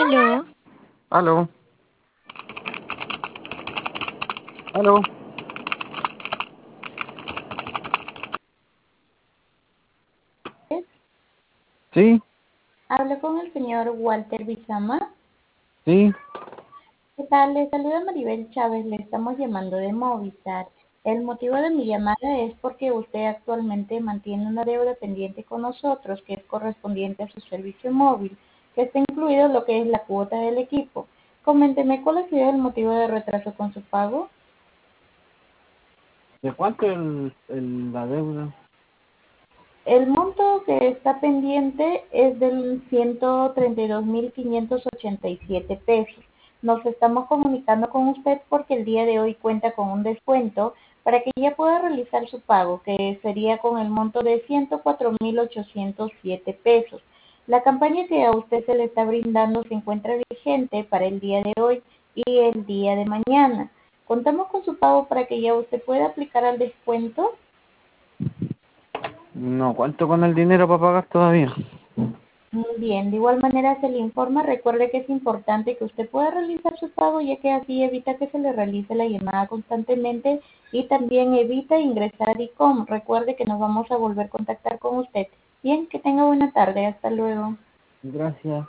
Aló, Aló, aló. Sí, Hablo con el señor Walter Bizama. sí. ¿Qué tal? Le saluda Maribel Chávez, le estamos llamando de Movistar. El motivo de mi llamada es porque usted actualmente mantiene una deuda pendiente con nosotros que es correspondiente a su servicio móvil, que está incluido lo que es la cuota del equipo. Coménteme, ¿cuál ha sido el motivo de retraso con su pago? ¿De cuánto la deuda? El monto que está pendiente es del 132.587 pesos. Nos estamos comunicando con usted porque el día de hoy cuenta con un descuento para que ya pueda realizar su pago, que sería con el monto de 104.807 pesos. La campaña que a usted se le está brindando se encuentra vigente para el día de hoy y el día de mañana. Contamos con su pago para que ya usted pueda aplicar al descuento. No, ¿cuánto con el dinero para pagar todavía? Muy bien, de igual manera se le informa, recuerde que es importante que usted pueda realizar su pago ya que así evita que se le realice la llamada constantemente y también evita ingresar a ICOM. Recuerde que nos vamos a volver a contactar con usted. Bien, que tenga buena tarde, hasta luego. Gracias.